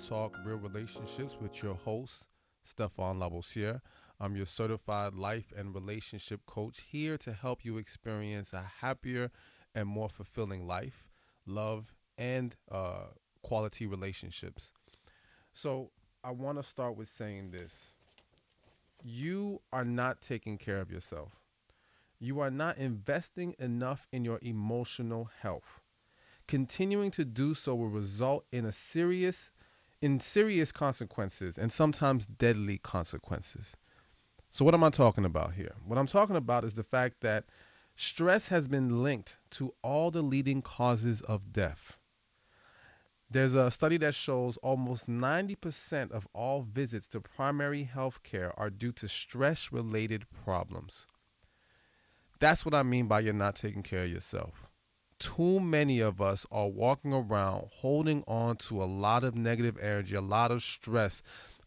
Talk Real Relationships with your host, Stefan Labosiere. I'm your certified life and relationship coach here to help you experience a happier and more fulfilling life, love, and quality relationships. So, I want to start with saying this: you are not taking care of yourself. You are not investing enough in your emotional health. Continuing to do so will result in serious consequences and sometimes deadly consequences. So what am I talking about here? What I'm talking about is the fact that stress has been linked to all the leading causes of death. There's a study that shows almost 90% of all visits to primary health care are due to stress related problems. That's what I mean by you're not taking care of yourself. Too many of us are walking around holding on to a lot of negative energy, a lot of stress,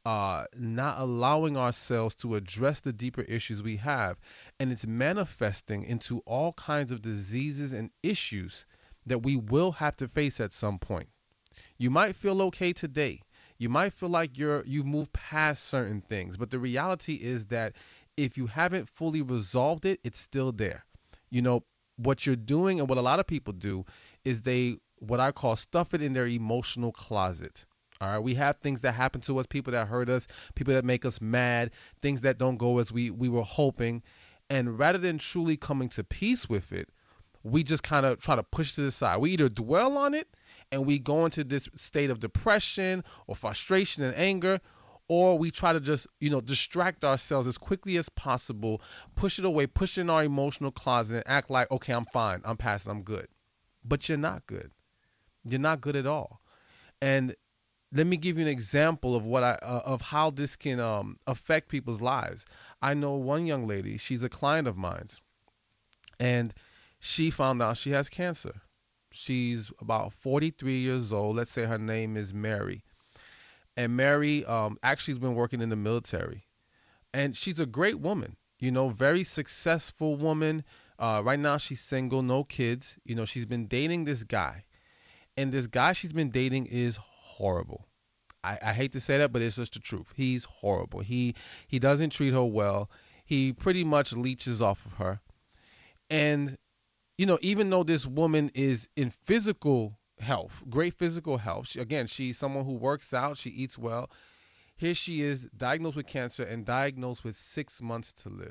not allowing ourselves to address the deeper issues we have. And it's manifesting into all kinds of diseases and issues that we will have to face at some point. You might feel okay today. You might feel like you've moved past certain things, but the reality is that if you haven't fully resolved it, it's still there. You know, what you're doing and what a lot of people do is they what I call stuff it in their emotional closet. All right, we have things that happen to us, people that hurt us, people that make us mad, things that don't go as we were hoping, and rather than truly coming to peace with it, we just kind of try to push to the side. We either dwell on it and we go into this state of depression or frustration and anger, or we try to just, distract ourselves as quickly as possible, push it away, push it in our emotional closet and act like, okay, I'm fine, I'm past it, I'm good. But you're not good. You're not good at all. And let me give you an example of of how this can affect people's lives. I know one young lady, she's a client of mine, and she found out she has cancer. She's about 43 years old. Let's say her name is Mary. And Mary actually has been working in the military. And she's a great woman, very successful woman. Right now, she's single, no kids. She's been dating this guy. And this guy she's been dating is horrible. I hate to say that, but it's just the truth. He's horrible. He doesn't treat her well. He pretty much leeches off of her. And even though this woman is in physical health, great physical health, again, she's someone who works out, she eats well. Here she is diagnosed with cancer and diagnosed with 6 months to live.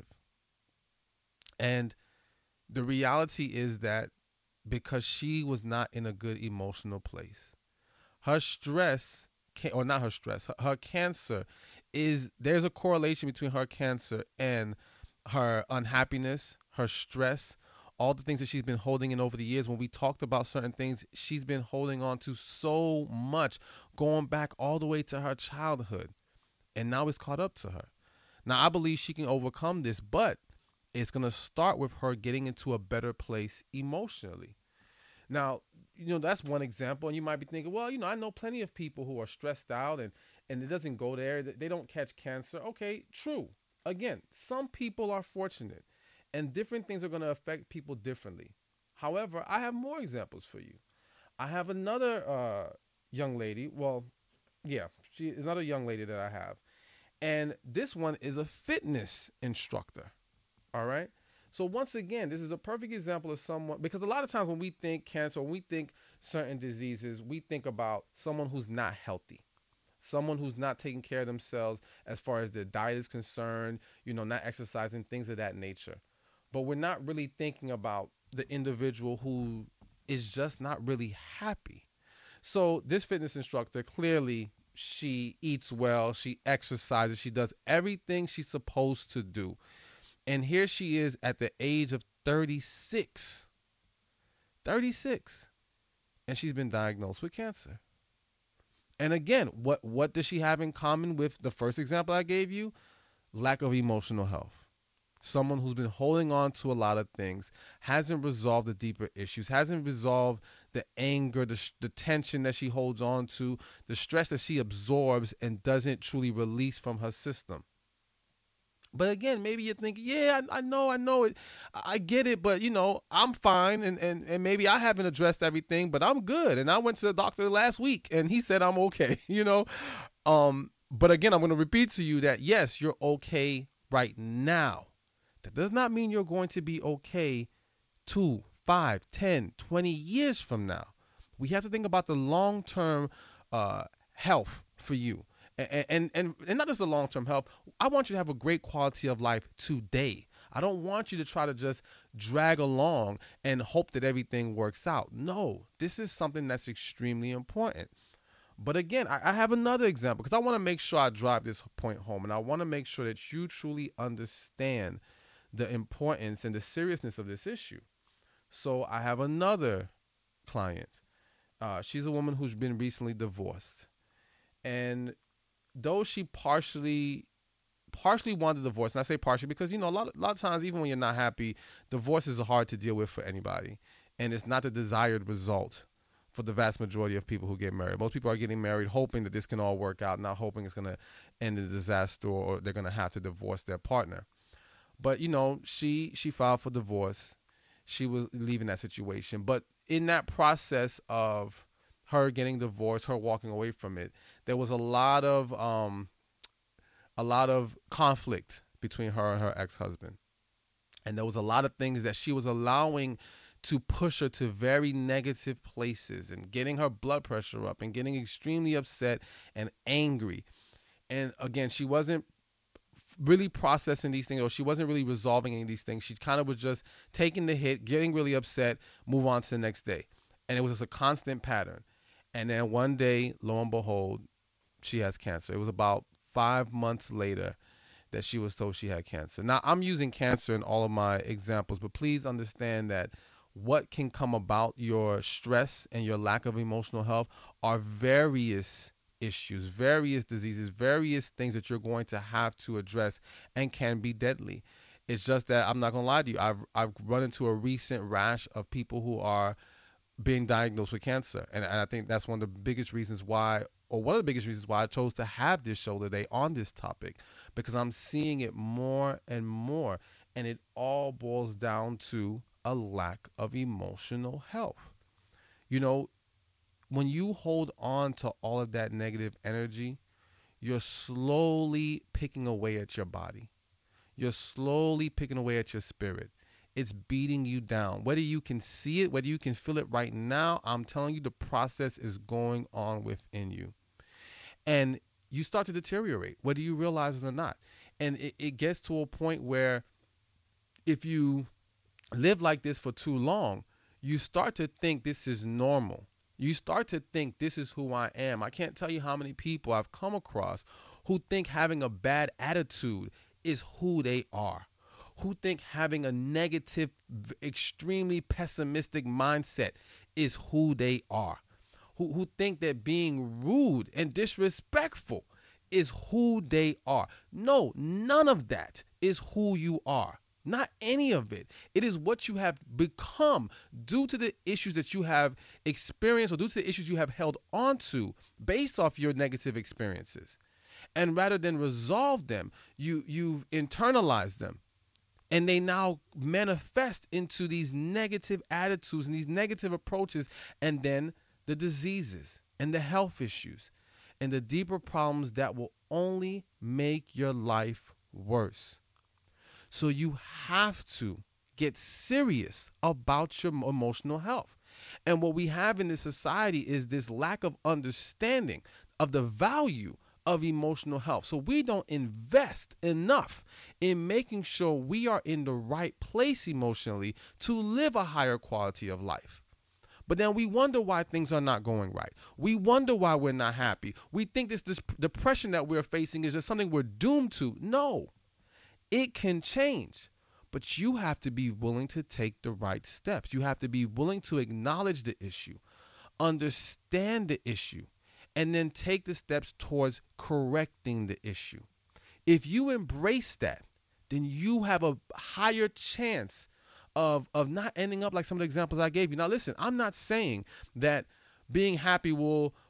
And the reality is that because she was not in a good emotional place, her stress, or not her stress, her cancer there's a correlation between her cancer and her unhappiness, her stress, all the things that she's been holding in over the years. When we talked about certain things, she's been holding on to so much, going back all the way to her childhood. And now it's caught up to her. Now, I believe she can overcome this, but it's going to start with her getting into a better place emotionally. Now, that's one example, and you might be thinking, well, I know plenty of people who are stressed out and it doesn't go there. They don't catch cancer. Okay, true. Again, some people are fortunate, and different things are going to affect people differently. However, I have more examples for you. I have another young lady. Well, yeah, she is another young lady that I have. And this one is a fitness instructor. All right. So once again, this is a perfect example of someone, because a lot of times when we think cancer, when we think certain diseases, we think about someone who's not healthy, someone who's not taking care of themselves as far as their diet is concerned, not exercising, things of that nature. But we're not really thinking about the individual who is just not really happy. So this fitness instructor, clearly she eats well, she exercises, she does everything she's supposed to do. And here she is at the age of 36. 36. And she's been diagnosed with cancer. And again, what does she have in common with the first example I gave you? Lack of emotional health. Someone who's been holding on to a lot of things, hasn't resolved the deeper issues, hasn't resolved the anger, the tension that she holds on to, the stress that she absorbs and doesn't truly release from her system. But again, maybe you're thinking, yeah, I know it, I get it, but I'm fine, and maybe I haven't addressed everything, but I'm good, and I went to the doctor last week, and he said I'm okay, But again, I'm going to repeat to you that yes, you're okay right now. That does not mean you're going to be okay 2, 5, 10, 20 years from now. We have to think about the long term uh, health for you. And not just the long term health. I want you to have a great quality of life today. I don't want you to try to just drag along and hope that everything works out. No, this is something that's extremely important. But again, I have another example because I want to make sure I drive this point home, and I want to make sure that you truly understand the importance and the seriousness of this issue. So I have another client. She's a woman who's been recently divorced, and though she partially wanted a divorce, and I say partially because a lot of times even when you're not happy, divorce is hard to deal with for anybody, and it's not the desired result for the vast majority of people who get married. Most people are getting married hoping that this can all work out, not hoping it's going to end in a disaster or they're going to have to divorce their partner. But she filed for divorce. She was leaving that situation. But in that process of her getting divorced, her walking away from it, there was a lot of conflict between her and her ex-husband. And there was a lot of things that she was allowing to push her to very negative places and getting her blood pressure up and getting extremely upset and angry. And again, she wasn't really processing these things, or she wasn't really resolving any of these things. She kind of was just taking the hit, getting really upset, move on to the next day. And it was just a constant pattern. And then one day, lo and behold, she has cancer. It was about 5 months later that she was told she had cancer. Now, I'm using cancer in all of my examples, but please understand that what can come about your stress and your lack of emotional health are various issues, various diseases, various things that you're going to have to address and can be deadly. It's just that I'm not gonna lie to you. I've run into a recent rash of people who are being diagnosed with cancer. And I think that's one of the biggest reasons why, or one of the biggest reasons why I chose to have this show today on this topic, because I'm seeing it more and more. And it all boils down to a lack of emotional health. You know, when you hold on to all of that negative energy, you're slowly picking away at your body. You're slowly picking away at your spirit. It's beating you down. Whether you can see it, whether you can feel it right now, I'm telling you the process is going on within you. And you start to deteriorate, whether you realize it or not. And it gets to a point where if you live like this for too long, you start to think this is normal. You start to think this is who I am. I can't tell you how many people I've come across who think having a bad attitude is who they are, who think having a negative, extremely pessimistic mindset is who they are, who think that being rude and disrespectful is who they are. No, none of that is who you are. Not any of it. It is what you have become due to the issues that you have experienced or due to the issues you have held onto based off your negative experiences. And rather than resolve them, you've internalized them, and they now manifest into these negative attitudes and these negative approaches, and then the diseases and the health issues and the deeper problems that will only make your life worse. So you have to get serious about your emotional health. And what we have in this society is this lack of understanding of the value of emotional health. So we don't invest enough in making sure we are in the right place emotionally to live a higher quality of life. But then we wonder why things are not going right. We wonder why we're not happy. We think this depression that we're facing is just something we're doomed to. No, it can change. But you have to be willing to take the right steps. You have to be willing to acknowledge the issue, understand the issue, and then take the steps towards correcting the issue. If you embrace that, then you have a higher chance of not ending up like some of the examples I gave you. Now listen, I'm not saying that being happy will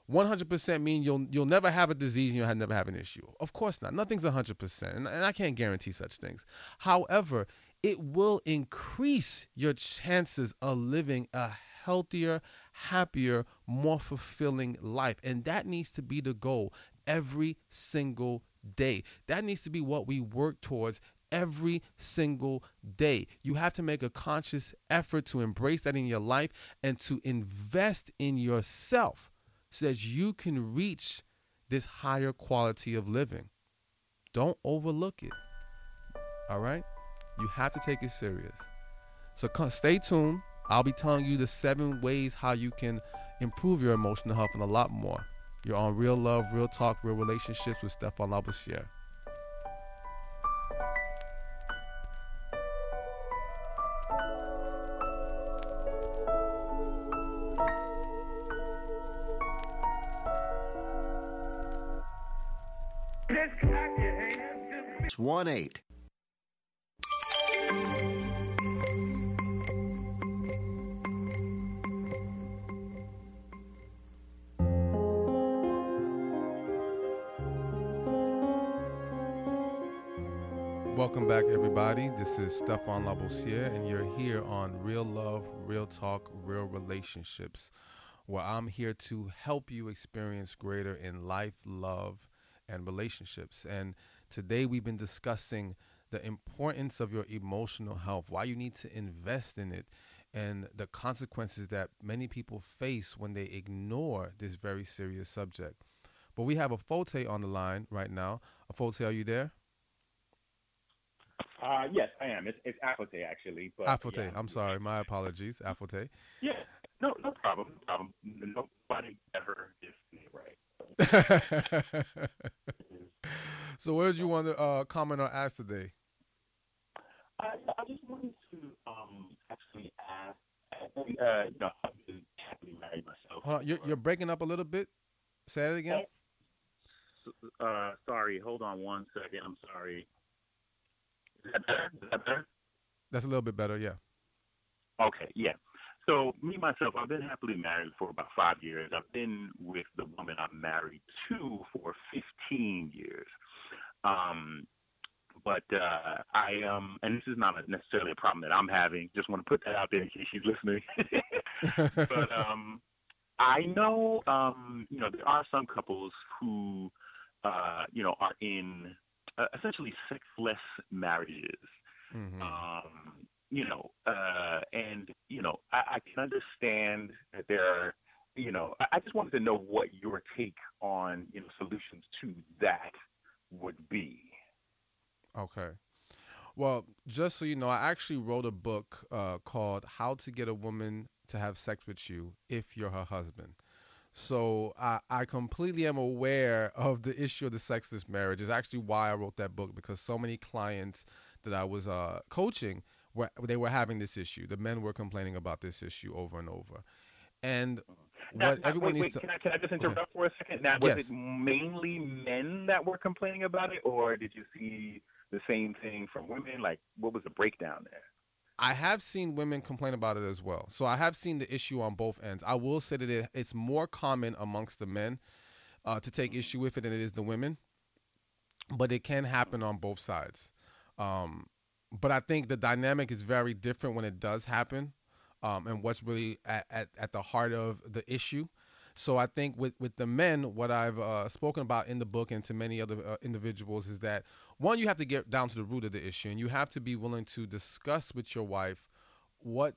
100% mean you'll never have a disease and you'll never have an issue. Of course not. Nothing's 100%, and I can't guarantee such things. However, it will increase your chances of living a healthier, happier, more fulfilling life. And that needs to be the goal every single day. That needs to be what we work towards every single day. You have to make a conscious effort to embrace that in your life and to invest in yourself so that you can reach this higher quality of living. Don't overlook it. All right? You have to take it serious. So stay tuned. I'll be telling you the 7 ways how you can improve your emotional health and a lot more. You're on Real Love, Real Talk, Real Relationships with Stefan Labossiere. It's 1-8. Welcome back, everybody. This is Stefan Labossiere, and you're here on Real Love, Real Talk, Real Relationships, where I'm here to help you experience greater in life, love, and relationships. And today we've been discussing the importance of your emotional health, why you need to invest in it, and the consequences that many people face when they ignore this very serious subject. But we have a Fote on the line right now. Fote, are you there? Yes, I am. It's Afote actually, but yeah, Afote, I'm sorry, my apologies, Afote. yeah, no problem, no problem. Nobody ever gives me right. So what did you want to comment or ask today? I just wanted to actually ask. I've been happily married myself Hold on, you're for. breaking up a little bit. Say it again. Sorry, hold on one second. I'm sorry. Is that better? Is that better? That's a little bit better, yeah. Okay, yeah. So me myself, I've been happily married for about 5 years. I've been with the woman I'm married to for 15 years. Um, but and this is not necessarily a problem that I'm having. Just want to put that out there in case she's listening. But I know, there are some couples who, are in essentially sexless marriages. hmm And I can understand that there are, I just wanted to know what your take on, solutions to that would be. Okay. Well, just so you know, I actually wrote a book called How to Get a Woman to Have Sex with You If You're Her Husband. So I completely am aware of the issue of the sexless marriage. Is actually why I wrote that book because so many clients that I was coaching they were having this issue. The men were complaining about this issue over and over. And what Now, everyone wait, needs wait. to Can I just okay, interrupt for a second? Now, was it yes, mainly men that were complaining about it, or did you see the same thing from women? Like, what was the breakdown there? I have seen women complain about it as well. So I have seen the issue on both ends. I will say that it's more common amongst the men to take issue with it than it is the women, but it can happen on both sides. Um, but I think the dynamic is very different when it does happen, and what's really at the heart of the issue. So I think with the men, what I've spoken about in the book and to many other individuals is that one, you have to get down to the root of the issue, and you have to be willing to discuss with your wife what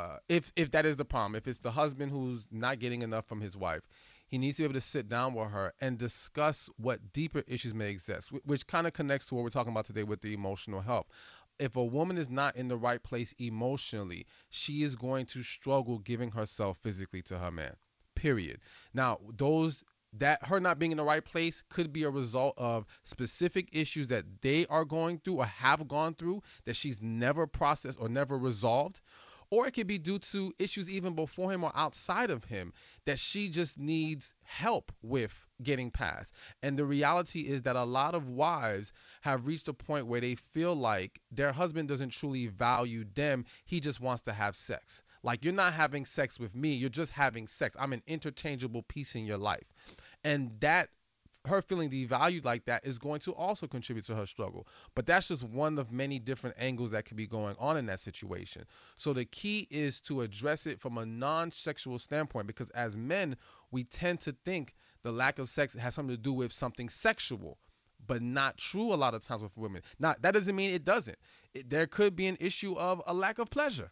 if that is the problem. If it's the husband who's not getting enough from his wife, he needs to be able to sit down with her and discuss what deeper issues may exist, which kind of connects to what we're talking about today with the emotional health. If a woman is not in the right place emotionally, she is going to struggle giving herself physically to her man. Period. Now, those that her not being in the right place could be a result of specific issues that they are going through or have gone through that she's never processed or never resolved, or it could be due to issues even before him or outside of him that she just needs help with getting past. And the reality is that a lot of wives have reached a point where they feel like their husband doesn't truly value them, he just wants to have sex. Like you're not having sex with me, you're just having sex. I'm an interchangeable piece in your life. And that her feeling devalued like that is going to also contribute to her struggle. But that's just one of many different angles that could be going on in that situation. So the key is to address it from a non-sexual standpoint, because as men, we tend to think the lack of sex has something to do with something sexual, but not true a lot of times with women. Now, that doesn't mean it doesn't. There could be an issue of a lack of pleasure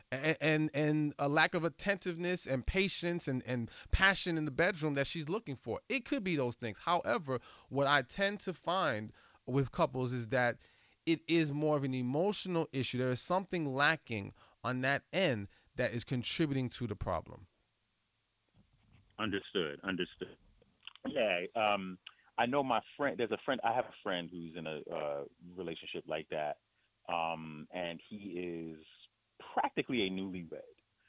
and a lack of attentiveness and patience and passion in the bedroom that she's looking for. It could be those things. However, what I tend to find with couples is that it is more of an emotional issue. There is something lacking on that end that is contributing to the problem. Understood. Understood. Yeah. I know my friend. There's a friend. I have a friend who's in a relationship like that, and he is practically a newlywed.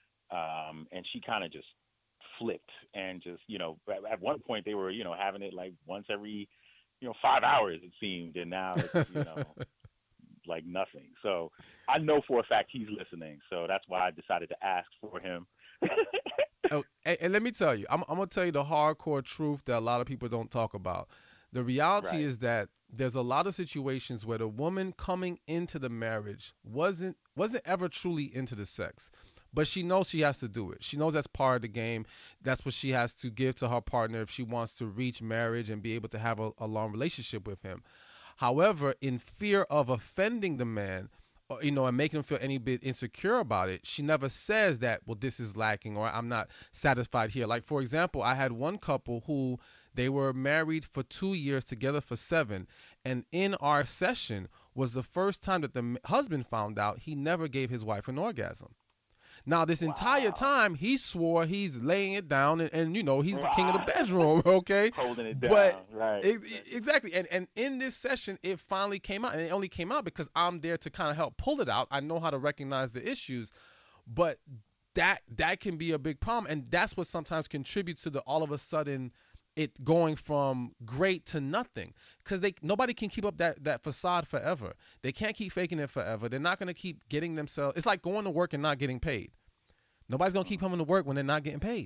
And she kind of just flipped and just, at one point they were, having it like once every, 5 hours it seemed, and now it's, like nothing. So I know for a fact he's listening, so that's why I decided to ask for him. Oh, and let me tell you, I'm gonna tell you the hardcore truth that a lot of people don't talk about. The reality Right. is that there's a lot of situations where the woman coming into the marriage wasn't ever truly into the sex, but she knows she has to do it. She knows that's part of the game. That's what she has to give to her partner if she wants to reach marriage and be able to have a long relationship with him. However, in fear of offending the man, or, and making him feel any bit insecure about it, she never says that, well, this is lacking or I'm not satisfied here. Like, for example, I had one couple who they were married for 2 years, together for 7. And in our session was the first time that the husband found out he never gave his wife an orgasm. Now, this entire Wow. time, he swore he's laying it down, and he's the king of the Wow. bedroom, okay? Holding it But down. Right. exactly, and in this session, it finally came out, and it only came out because I'm there to kind of help pull it out. I know how to recognize the issues, but that can be a big problem, and that's what sometimes contributes to the all of a sudden it going from great to nothing, because they nobody can keep up that facade forever. They can't keep faking it forever. They're not going to keep getting themselves. It's like going to work and not getting paid. Nobody's going to keep Mm, coming to work when they're not getting paid.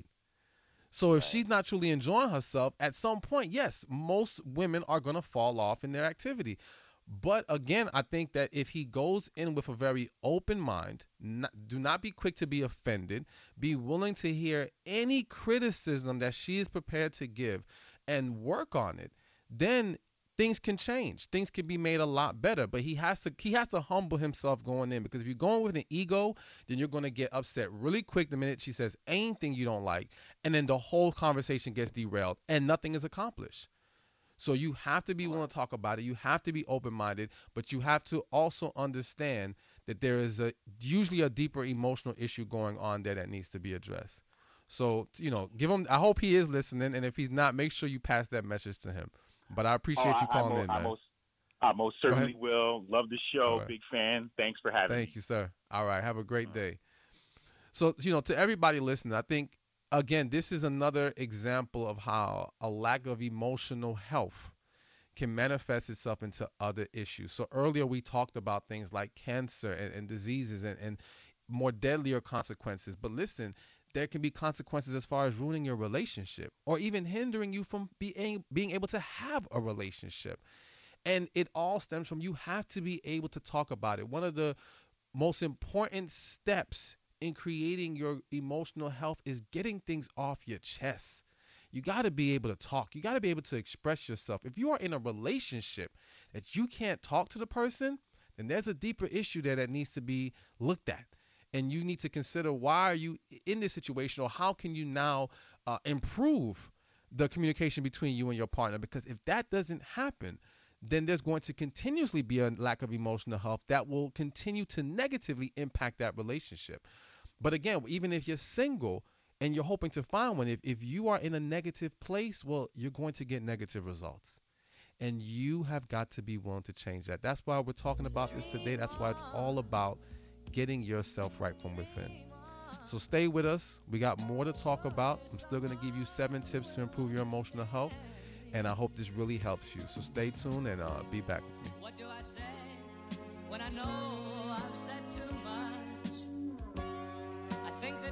So if right. she's not truly enjoying herself, at some point, yes, most women are going to fall off in their activity. But again, I think that if he goes in with a very open mind, do not be quick to be offended, be willing to hear any criticism that she is prepared to give and work on it, then things can change. Things can be made a lot better. But he has to humble himself going in, because if you're going with an ego, then you're going to get upset really quick the minute she says anything you don't like, and then the whole conversation gets derailed and nothing is accomplished. So you have to be willing Right. to talk about it. You have to be open-minded, but you have to also understand that there is usually a deeper emotional issue going on there that needs to be addressed. So, give him. I hope he is listening, and if he's not, make sure you pass that message to him. But I Oh, appreciate you calling in, I man. most I most Go ahead. certainly will. Love the All show. right. Big fan. Thanks for having Thank me. you, sir. All right. Have a great Uh, day. So, to everybody listening, I think again, this is another example of how a lack of emotional health can manifest itself into other issues. So earlier we talked about things like cancer and diseases and more deadlier consequences. But listen, there can be consequences as far as ruining your relationship or even hindering you from being able to have a relationship. And it all stems from you have to be able to talk about it. One of the most important steps in creating your emotional health is getting things off your chest. You got to be able to talk. You got to be able to express yourself. If you are in a relationship that you can't talk to the person, then there's a deeper issue there that needs to be looked at. And you need to consider, why are you in this situation, or how can you now improve the communication between you and your partner? Because if that doesn't happen, then there's going to continuously be a lack of emotional health that will continue to negatively impact that relationship. But again, even if you're single and you're hoping to find one, if you are in a negative place, well, you're going to get negative results. And you have got to be willing to change that. That's why we're talking about this today. That's why it's all about getting yourself right from within. So stay with us. We got more to talk about. I'm still going to give you 7 tips to improve your emotional health. And I hope this really helps you. So stay tuned and be back with me. What do I say when I know I've said too much? I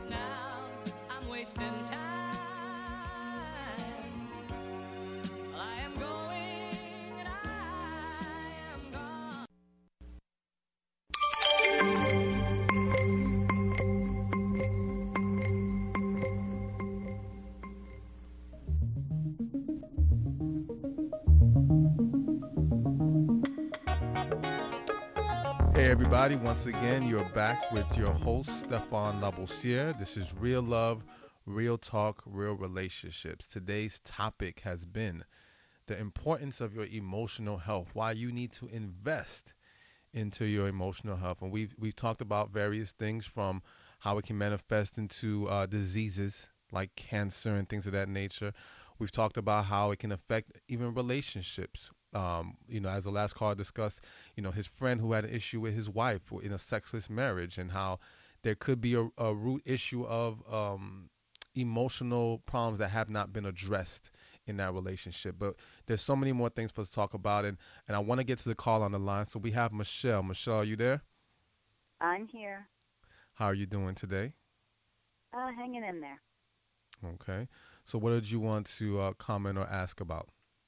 now I'm wasting time. Well, I am going and I am gone. Hey everybody, once again, you're back with your host, Stefan Laboussiere. This is Real Love, Real Talk, Real Relationships. Today's topic has been the importance of your emotional health, why you need to invest into your emotional health. And we've talked about various things from how it can manifest into diseases like cancer and things of that nature. We've talked about how it can affect even relationships. As the last caller discussed, his friend who had an issue with his wife in a sexless marriage, and how there could be a root issue of emotional problems that have not been addressed in that relationship. But there's so many more things for us to talk about, and I want to get to the call on the line. So we have Michelle. Michelle, are you there? I'm here, How are you doing today? hanging in there. Okay. So what did you want to comment or ask about?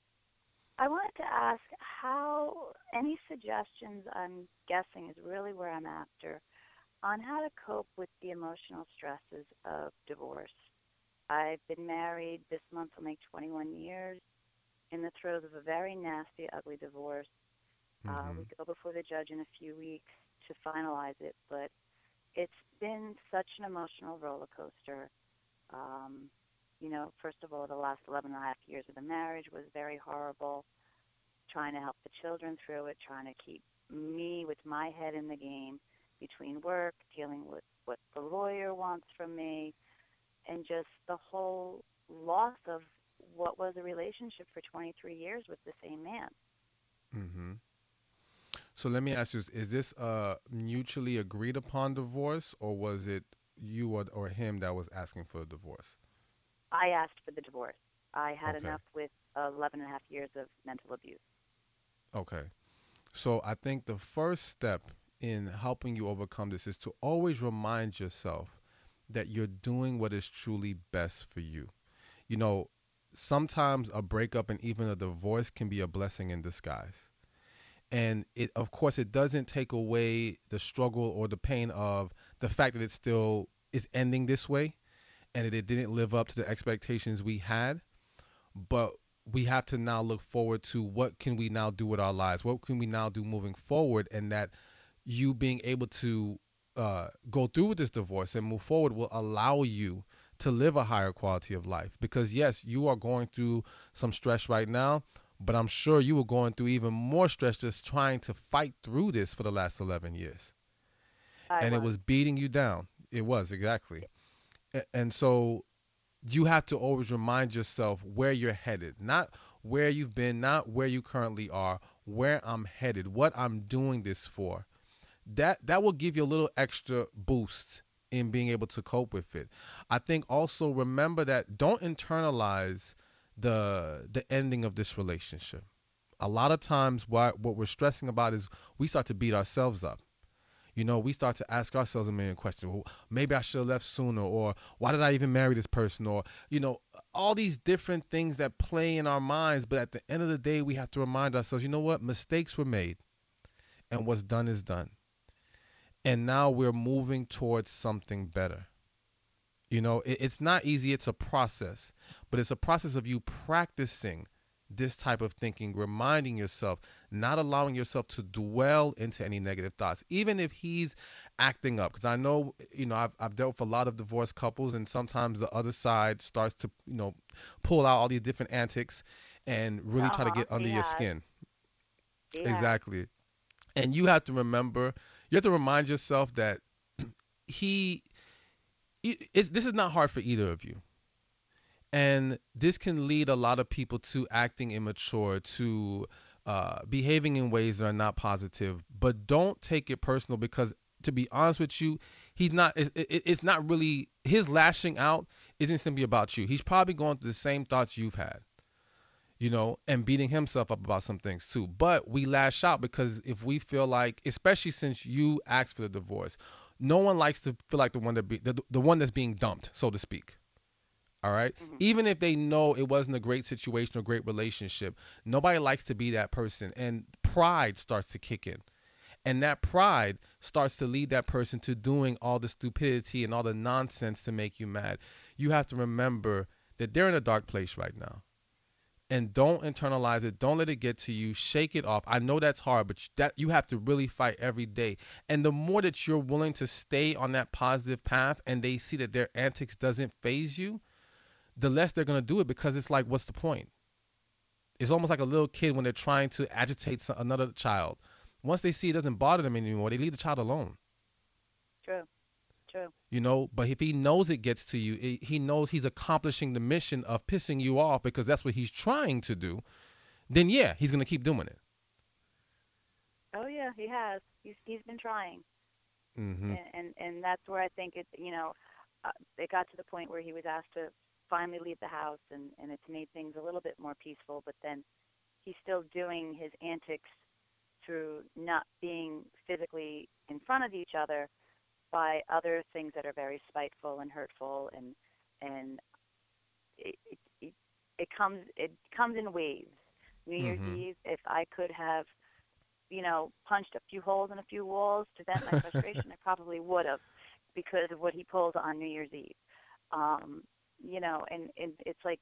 I wanted to ask how any suggestions, I'm guessing is really where I'm after, on how to cope with the emotional stresses of divorce. I've been married, this month will make 21 years, in the throes of a very nasty, ugly divorce. Hmm. We go before the judge in a few weeks to finalize it, but it's been such an emotional roller coaster. Um, First of all, the last 11 and a half years of the marriage was very horrible, trying to help the children through it, trying to keep me with my head in the game between work, dealing with what the lawyer wants from me, and just the whole loss of what was a relationship for 23 years with the same man. Hmm. So let me ask you, is this a mutually agreed upon divorce, or was it you or him that was asking for a divorce? I asked for the divorce. I had Okay. enough with 11 and a half years of mental abuse. Okay. So I think the first step in helping you overcome this is to always remind yourself that you're doing what is truly best for you. You know, Sometimes a breakup and even a divorce can be a blessing in disguise. And it, of course, it doesn't take away the struggle or the pain of the fact that it still is ending this way and that it didn't live up to the expectations we had. But we have to now look forward to what can we now do with our lives? What can we now do moving forward? And that you being able to go through with this divorce and move forward will allow you to live a higher quality of life. Because yes, you are going through some stress right now, but I'm sure you were going through even more stress just trying to fight through this for the last 11 years. I And it was. was beating you down. It was, exactly. And so you have to always remind yourself where you're headed, not where you've been, not where you currently are, where I'm headed, what I'm doing this for. That will give you a little extra boost in being able to cope with it. I think also remember that don't internalize the ending of this relationship. A lot of times what we're stressing about is we start to beat ourselves up. We start to ask ourselves a million questions. Well, maybe I should have left sooner, or why did I even marry this person, or you know, all these different things that play in our minds. But at the end of the day, we have to remind ourselves, you know what? Mistakes were made, and what's done is done. And now we're moving towards something better. It's not easy. It's a process, but it's a process of you practicing this type of thinking, reminding yourself, not allowing yourself to dwell into any negative thoughts, even if he's acting up. Because I know, I've dealt with a lot of divorced couples, and sometimes the other side starts to, pull out all these different antics and really try to Uh-huh. get under He your has. skin. He has. Exactly. And you have to remember, you have to remind yourself that he, this is not hard for either of you. And this can lead a lot of people to acting immature, to behaving in ways that are not positive. But don't take it personal, because, to be honest with you, he's not. It's not really his lashing out. Isn't simply about you. He's probably going through the same thoughts you've had, and beating himself up about some things too. But we lash out because if we feel like, especially since you asked for the divorce, No one likes to feel like the one that's being dumped, so to speak. All right. Mhm. Even if they know it wasn't a great situation or great relationship, nobody likes to be that person. And pride starts to kick in. And that pride starts to lead that person to doing all the stupidity and all the nonsense to make you mad. You have to remember that they're in a dark place right now. And don't internalize it. Don't let it get to you. Shake it off. I know that's hard, but that you have to really fight every day. And the more that you're willing to stay on that positive path and they see that their antics doesn't phase you, the less they're going to do it, because it's like, what's the point? It's almost like a little kid when they're trying to agitate another child. Once they see it doesn't bother them anymore, they leave the child alone. True. True. But if he knows it gets to you, he knows he's accomplishing the mission of pissing you off because that's what he's trying to do, then yeah, he's going to keep doing it. Oh yeah, he has. He's been trying, Mhm. and that's where I think it got to the point where he was asked to finally leave the house, and it's made things a little bit more peaceful. But then he's still doing his antics through not being physically in front of each other by other things that are very spiteful and hurtful, and it comes in waves. New Year's Mhm. Eve, if I could have punched a few holes in a few walls to vent my frustration, I probably would have, because of what he pulled on New Year's Eve. And it's like,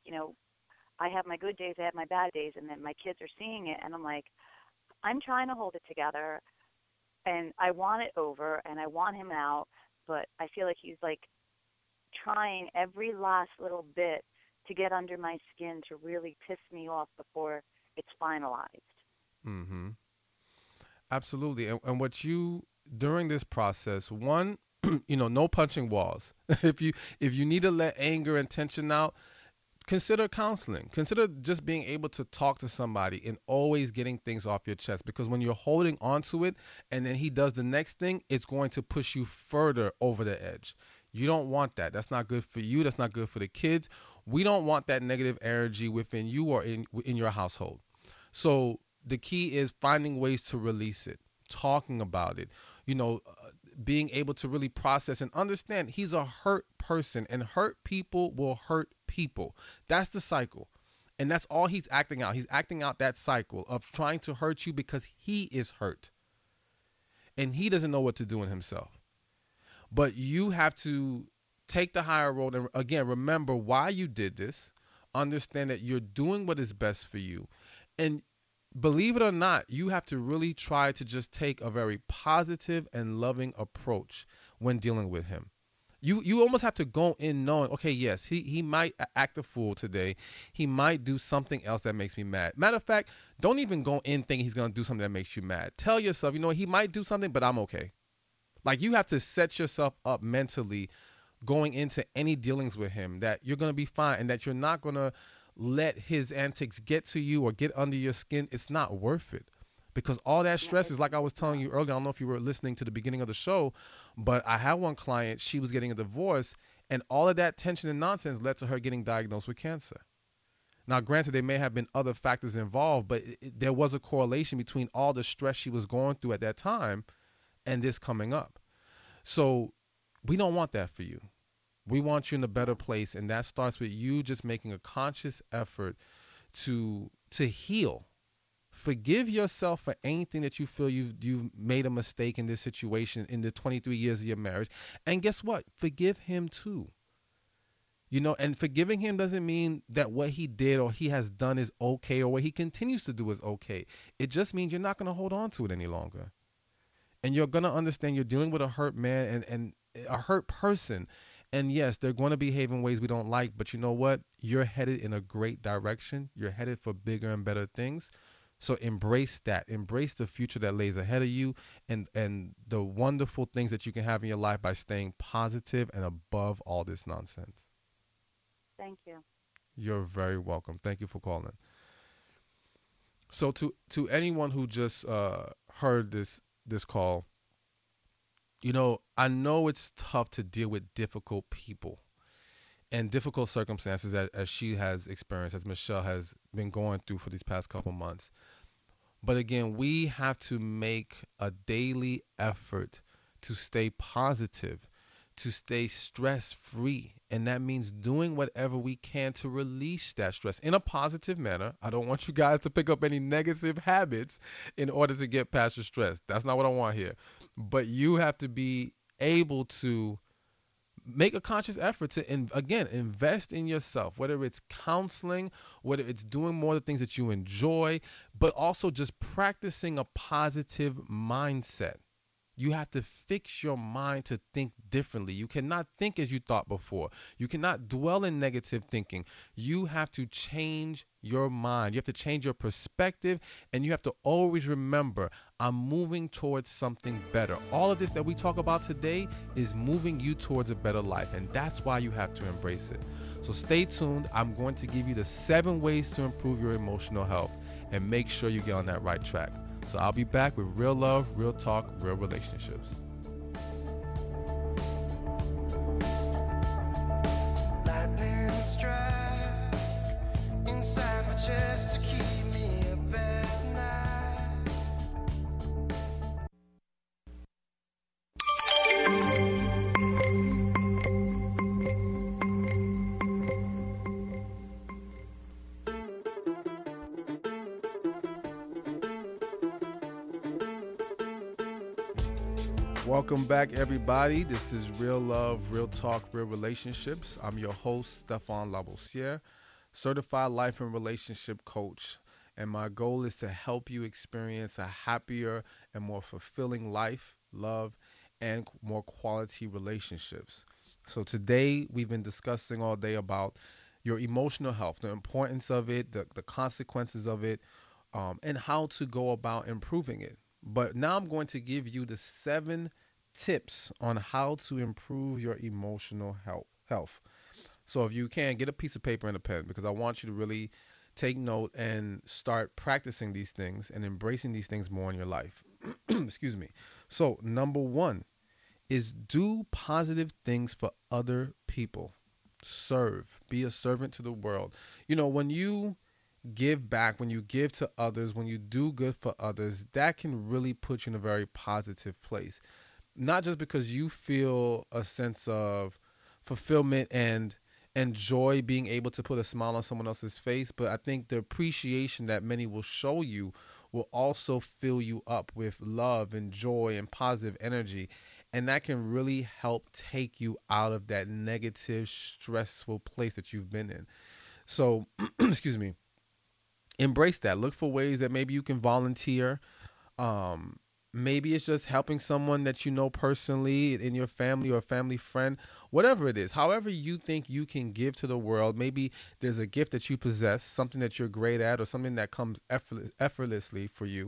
I have my good days, I have my bad days, and then my kids are seeing it, and I'm like, I'm trying to hold it together, and I want it over, and I want him out, but I feel like he's like trying every last little bit to get under my skin to really piss me off before it's finalized. Mhm. Absolutely. And what you during this process, one, no punching walls. If you need to let anger and tension out, consider counseling. Consider just being able to talk to somebody and always getting things off your chest, because when you're holding onto it and then he does the next thing, it's going to push you further over the edge. You don't want that. That's not good for you. That's not good for the kids. We don't want that negative energy within you or in your household. So the key is finding ways to release it, talking about it, you know, uh, being able to really process and understand he's a hurt person, and hurt people will hurt people. That's the cycle. And that's all he's acting out. He's acting out that cycle of trying to hurt you because he is hurt and he doesn't know what to do in himself. But you have to take the higher road and again remember why you did this. Understand that you're doing what is best for you. And believe it or not, you have to really try to just take a very positive and loving approach when dealing with him. You almost have to go in knowing, okay, yes, he might act a fool today. He might do something else that makes me mad. Matter of fact, don't even go in thinking he's gonna do something that makes you mad. Tell yourself, he might do something, but I'm okay. Like you have to set yourself up mentally going into any dealings with him that you're gonna be fine and that you're not gonna let his antics get to you or get under your skin. It's not worth it. Because all that No, stress it's is like I was telling not. you earlier. I don't know if you were listening to the beginning of the show, but I had one client, she was getting a divorce, and all of that tension and nonsense led to her getting diagnosed with cancer. Now, granted, there may have been other factors involved, but there was a correlation between all the stress she was going through at that time and this coming up. So we don't want that for you. We want you in a better No. place, and that starts with you just making a conscious effort to heal. Forgive yourself for anything that you feel you've made a mistake in this situation in the 23 years of your marriage. And guess what? Forgive him too. And forgiving him doesn't mean that what he did or he has done is okay or what he continues to do is okay. It just means you're not going to hold on to it any longer. And you're going to understand you're dealing with a hurt man and a hurt person. And yes, they're going to behave in ways we don't like, but you know what? You're headed in a great direction. You're headed for bigger and better things. So embrace that. Embrace the future that lays ahead of you and the wonderful things that you can have in your life by staying positive and above all this nonsense. Thank you. You're very welcome. Thank you for calling. So to anyone who just heard this call, I know it's tough to deal with difficult people and difficult circumstances as she has experienced, as Michelle has been going through for these past couple months. But again, we have to make a daily effort to stay positive, to stay stress free. And that means doing whatever we can to release that stress in a positive manner. I don't want you guys to pick up any negative habits in order to get past your stress. That's not what I want here. But you have to be able to make a conscious effort to again invest in yourself, whether it's counseling, whether it's doing more of the things that you enjoy, but also just practicing a positive mindset. You have to fix your mind to think differently. You cannot think as you thought before. You cannot dwell in negative thinking. You have to change your mind. You have to change your perspective, and you have to always remember, I'm moving towards something better. All of this that we talk about today is moving you towards a better life, and that's why you have to embrace it. So stay tuned. I'm going to give you the 7 ways to improve your emotional health and make sure you get on that right track. So I'll be back with real love, real talk, real relationships. Lightning strike inside my chest to keep me up at night. Welcome back, everybody. This is Real Love, Real Talk, Real Relationships. I'm your host, Stefan Laboussiere, certified life and relationship coach. And my goal is to help you experience a happier and more fulfilling life, love, and more quality relationships. So today we've been discussing all day about your emotional health, the importance of it, the consequences of it, and how to go about improving it. But now I'm going to give you the 7 tips on how to improve your emotional health. So if you can, get a piece of paper and a pen, because I want you to really take note and start practicing these things and embracing these things more in your life. Excuse me. So number 1 is do positive things for other people. Serve. Be a servant to the world. You know, when you give back, when you give to others, when you do good for others, that can really put you in a very positive place. Not just because you feel a sense of fulfillment and joy being able to put a smile on someone else's face, but I think the appreciation that many will show you will also fill you up with love and joy and positive energy. And that can really help take you out of that negative, stressful place that you've been in. So, excuse me, embrace that. Look for ways that maybe you can volunteer. Maybe it's just helping someone that you know personally in your family or a family friend, whatever it is. However you think you can give to the world, maybe there's a gift that you possess, something that you're great at, or something that comes effortlessly for you.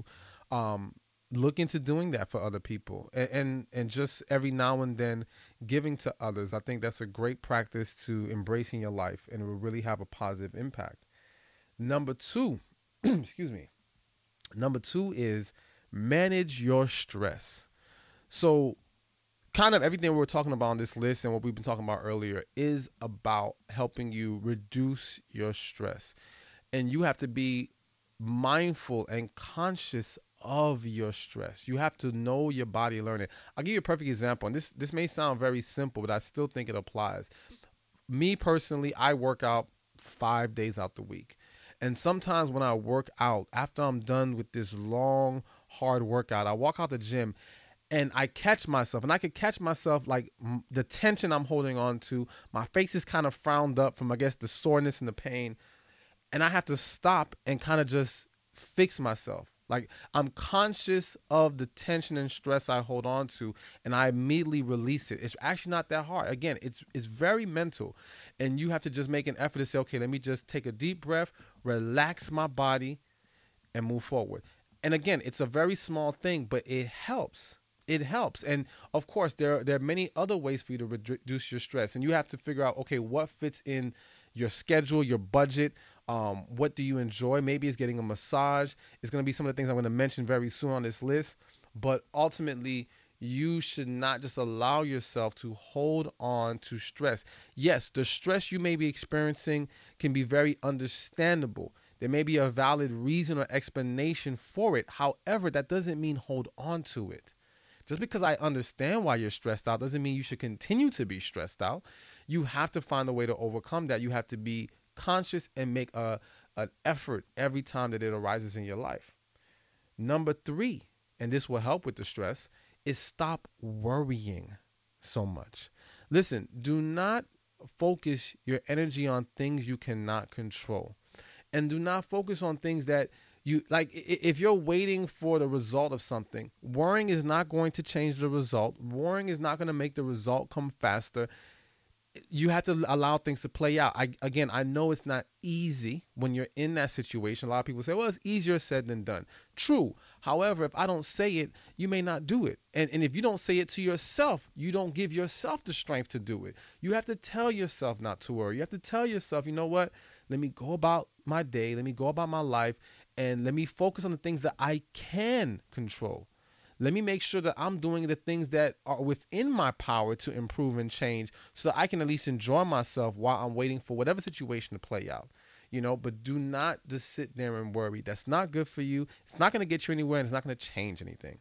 Look into doing that for other people, and just every now and then giving to others. I think that's a great practice to embrace in your life, and it will really have a positive impact. Number 2, excuse me. Number 2 is manage your stress. So kind of everything we're talking about on this list and what we've been talking about earlier is about helping you reduce your stress. And you have to be mindful and conscious of your stress. You have to know your body, learn it. I'll give you a perfect example. And this may sound very simple, but I still think it applies. Me personally, I work out 5 days out the week. And sometimes when I work out, after I'm done with this long, hard workout, I walk out the gym and I catch myself, and I could catch myself like the tension I'm holding on to. My face is kind of frowned up from, I guess, the soreness and the pain. And I have to stop and kind of just fix myself. Like, I'm conscious of the tension and stress I hold on to, and I immediately release it. It's actually not that hard. Again, it's very mental, and you have to just make an effort to say, okay, let me just take a deep breath, relax my body, and move forward. And again, it's a very small thing, but it helps. It helps. And of course, there are many other ways for you to reduce your stress, and you have to figure out, okay, what fits in your schedule, your budget. What do you enjoy? Maybe it's getting a massage. It's going to be some of the things I'm going to mention very soon on this list. But ultimately, you should not just allow yourself to hold on to stress. Yes, the stress you may be experiencing can be very understandable. There may be a valid reason or explanation for it. However, that doesn't mean hold on to it. Just because I understand why you're stressed out doesn't mean you should continue to be stressed out. You have to find a way to overcome that. You have to be conscious and make an effort every time that it arises in your life. Number 3, and this will help with the stress, is stop worrying so much. Listen, do not focus your energy on things you cannot control. And do not focus on things that you like. If you're waiting for the result of something, worrying is not going to change the result. Worrying is not going to make the result come faster. You have to allow things to play out. I know it's not easy when you're in that situation. A lot of people say, well, it's easier said than done. True. However, if I don't say it, you may not do it. And if you don't say it to yourself, you don't give yourself the strength to do it. You have to tell yourself not to worry. You have to tell yourself, you know what? Let me go about my day. Let me go about my life. And let me focus on the things that I can control. Let me make sure that I'm doing the things that are within my power to improve and change so that I can at least enjoy myself while I'm waiting for whatever situation to play out. But do not just sit there and worry. That's not good for you. It's not going to get you anywhere, and it's not going to change anything.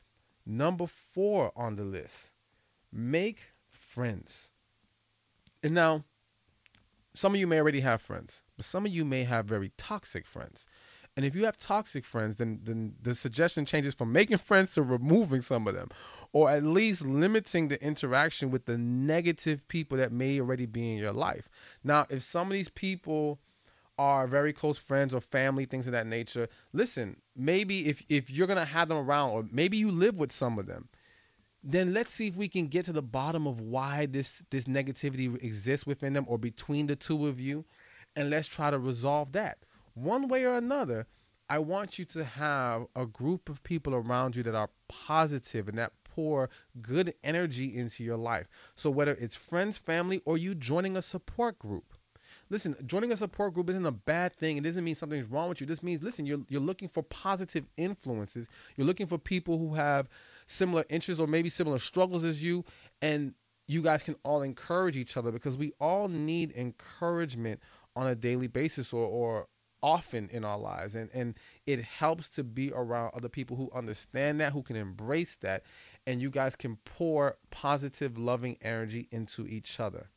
Number 4 on the list, make friends. And now, some of you may already have friends, but some of you may have very toxic friends. And if you have toxic friends, then the suggestion changes from making friends to removing some of them, or at least limiting the interaction with the negative people that may already be in your life. Now, if some of these people are very close friends or family, things of that nature, listen, maybe if you're going to have them around, or maybe you live with some of them, then let's see if we can get to the bottom of why this negativity exists within them or between the two of you, and let's try to resolve that. One way or another, I want you to have a group of people around you that are positive and that pour good energy into your life. So whether it's friends, family, or you joining a support group. Listen, joining a support group isn't a bad thing. It doesn't mean something's wrong with you. This means, listen, you're looking for positive influences. You're looking for people who have similar interests or maybe similar struggles as you, and you guys can all encourage each other, because we all need encouragement on a daily basis or often in our lives, and it helps to be around other people who understand that, who can embrace that, and you guys can pour positive, loving energy into each other.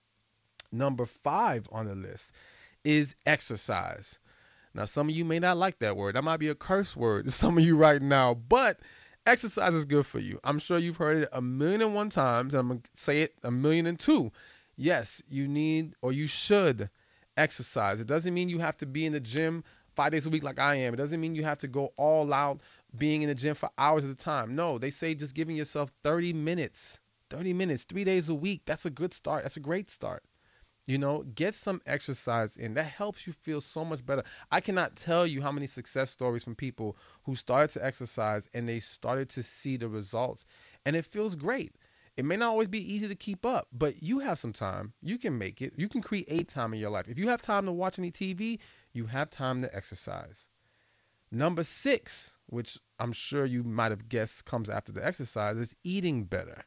Number 5 on the list is exercise. Now, some of you may not like that word. That might be a curse word to some of you right now, but exercise is good for you. I'm sure you've heard it 1,000,001 times, and I'm going to say it 1,000,002. Yes, you need, or you should, exercise. It doesn't mean you have to be in the gym 5 days a week like I am. It doesn't mean you have to go all out being in the gym for hours at a time. No, they say just giving yourself 30 minutes, 3 days a week. That's a good start. That's a great start. Get some exercise in. That helps you feel so much better. I cannot tell you how many success stories from people who started to exercise and they started to see the results, and it feels great. It may not always be easy to keep up, but you have some time. You can make it. You can create time in your life. If you have time to watch any TV, you have time to exercise. Number 6, which I'm sure you might have guessed comes after the exercise, is eating better.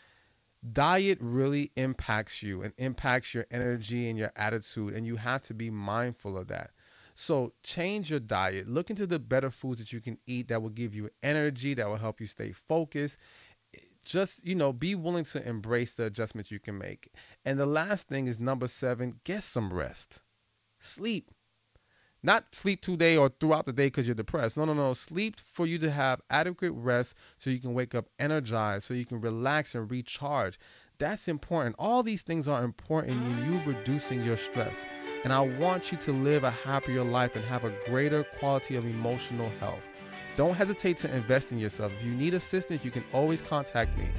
Diet really impacts you and impacts your energy and your attitude, and you have to be mindful of that. So change your diet. Look into the better foods that you can eat that will give you energy, that will help you stay focused. Just, be willing to embrace the adjustments you can make. And the last thing is number 7, get some rest. Sleep. Not sleep today or throughout the day because you're depressed. No. Sleep for you to have adequate rest so you can wake up energized, so you can relax and recharge. That's important. All these things are important in you reducing your stress. And I want you to live a happier life and have a greater quality of emotional health. Don't hesitate to invest in yourself. If you need assistance, you can always contact me,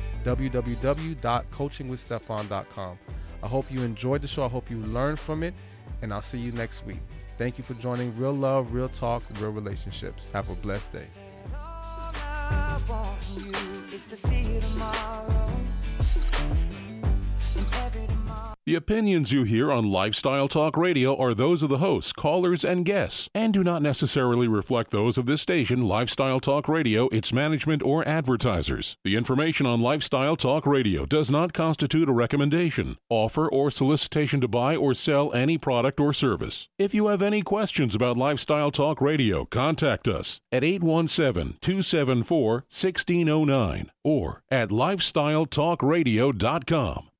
www.coachingwithstefan.com. I hope you enjoyed the show. I hope you learned from it, and I'll see you next week. Thank you for joining Real Love, Real Talk, Real Relationships. Have a blessed day. All I want from you is to see you tomorrow. And every tomorrow. The opinions you hear on Lifestyle Talk Radio are those of the hosts, callers, and guests, and do not necessarily reflect those of this station, Lifestyle Talk Radio, its management, or advertisers. The information on Lifestyle Talk Radio does not constitute a recommendation, offer, or solicitation to buy or sell any product or service. If you have any questions about Lifestyle Talk Radio, contact us at 817-274-1609 or at lifestyletalkradio.com.